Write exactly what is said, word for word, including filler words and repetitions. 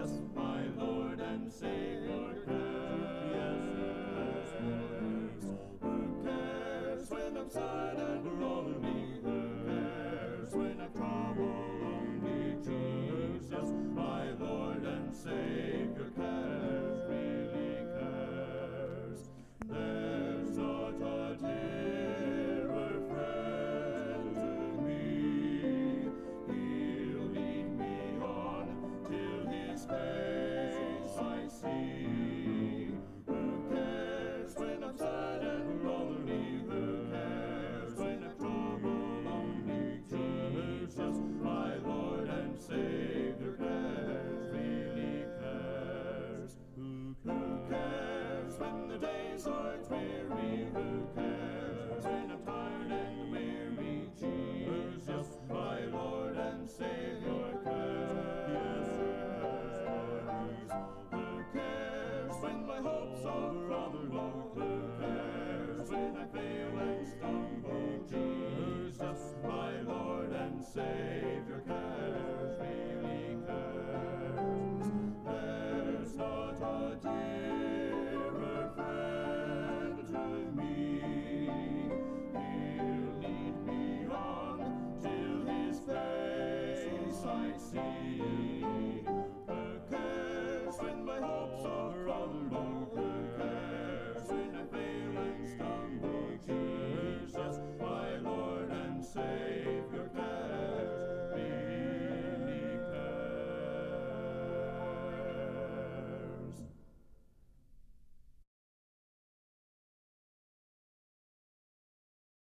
Jesus, my Lord and Savior, cares. Who cares when I'm sad and lonely? Who cares when I've trouble? Only Jesus, my Lord and Savior, cares, really cares. There's not a dearer friend to me. He'll lead me on till His face I see. Who cares when I'm sad and lonely? Who cares when I've trouble? Only Jesus, my Lord and Savior, cares, really cares. Who cares when the days are dreary? Who cares when I'm tired and weary? Jesus, my Lord and Savior, cares. Yes, who cares when my hopes are from the